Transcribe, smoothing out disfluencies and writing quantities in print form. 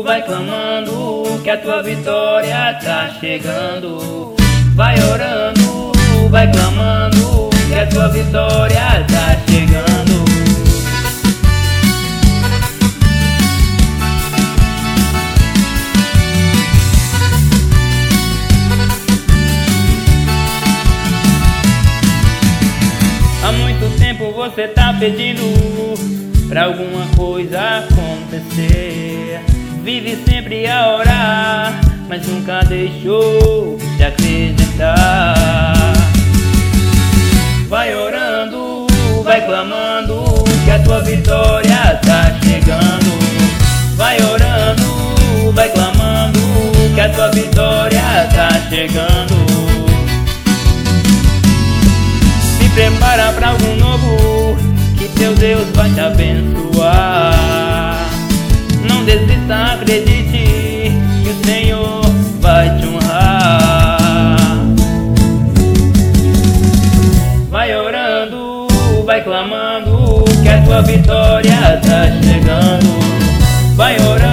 vai clamando, que a tua vitória tá chegando. Vai orando, vai clamando, que a tua vitória tá chegando. Há muito tempo você tá pedindo pra alguma coisa acontecer. Vive sempre a orar, mas nunca deixou de acreditar. Vai orando, vai clamando, que a tua vitória tá chegando. Vai orando, vai clamando, que a tua vitória tá chegando. Se prepara pra algo novo, que teu Deus vai te abençoar. Não desista, acredite, que o Senhor vai te honrar. Vai orando, vai clamando, que a tua vitória tá chegando. Vai orando.